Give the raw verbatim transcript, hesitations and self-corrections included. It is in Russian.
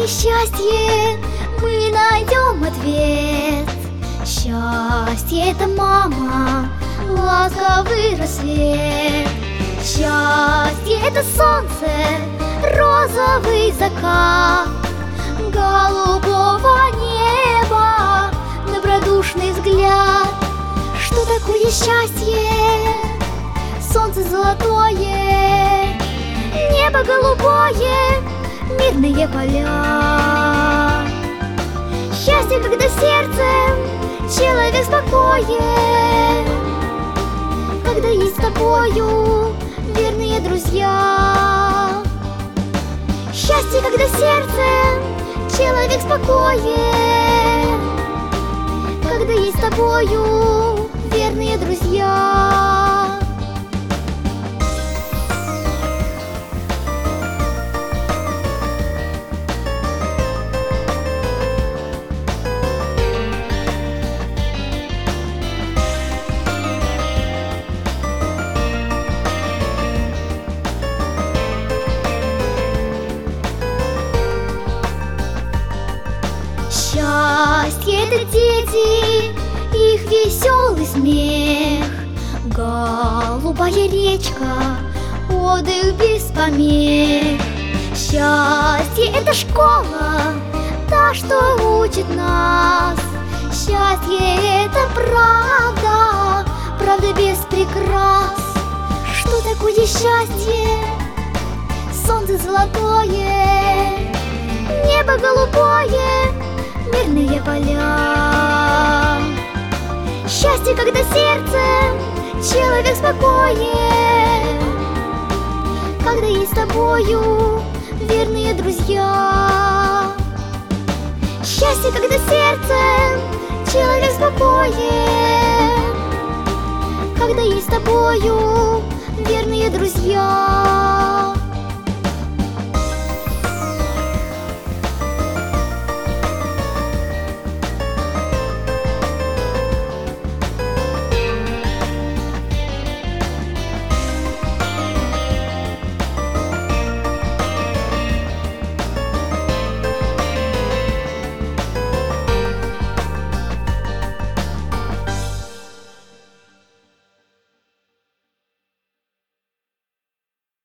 счастье, мы найдем ответ. Счастье — это мама, ласковый рассвет. Счастье — это солнце, розовый закат, голубого неба добродушный взгляд. Что такое счастье? Солнце золотое, небо голубое, мирные поля. Счастье, когда сердцем человек спокоен, когда есть с тобою верные друзья. Счастье, когда сердцем человек спокоен, когда есть с тобою верные друзья. Счастье — это дети, их веселый смех, голубая речка, отдых без помех. Счастье — это школа, та, что учит нас. Счастье — это правда, правда без прикрас. Что такое счастье? Солнце золотое, небо голубое, мирные поля. Счастье, когда сердцем человек спокоен, когда есть с тобою верные друзья. Счастье, когда сердцем человек спокоен, когда есть с тобою верные друзья.